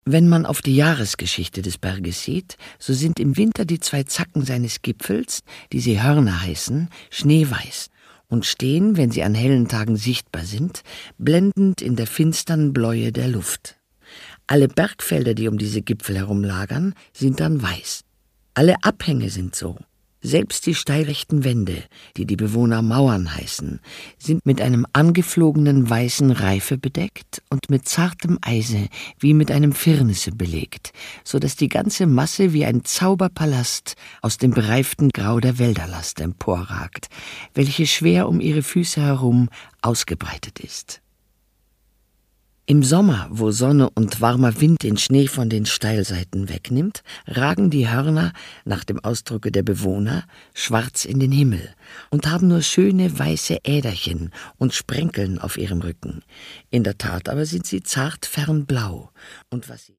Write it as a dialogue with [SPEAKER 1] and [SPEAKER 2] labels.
[SPEAKER 1] Wenn man auf die Jahresgeschichte des Berges sieht, so sind im Winter die 2 Zacken seines Gipfels, die sie Hörner heißen, schneeweiß und stehen, wenn sie an hellen Tagen sichtbar sind, blendend in der finstern Bläue der Luft. Alle Bergfelder, die um diese Gipfel herum lagern, sind dann weiß. Alle Abhänge sind so. Selbst die steilrechten Wände, die die Bewohner Mauern heißen, sind mit einem angeflogenen weißen Reife bedeckt und mit zartem Eise wie mit einem Firnisse belegt, so dass die ganze Masse wie ein Zauberpalast aus dem bereiften Grau der Wälderlast emporragt, welche schwer um ihre Füße herum ausgebreitet ist. Im Sommer, wo Sonne und warmer Wind den Schnee von den Steilseiten wegnimmt, ragen die Hörner, nach dem Ausdrucke der Bewohner, schwarz in den Himmel und haben nur schöne weiße Äderchen und Sprenkeln auf ihrem Rücken. In der Tat aber sind sie zart fernblau, und was sie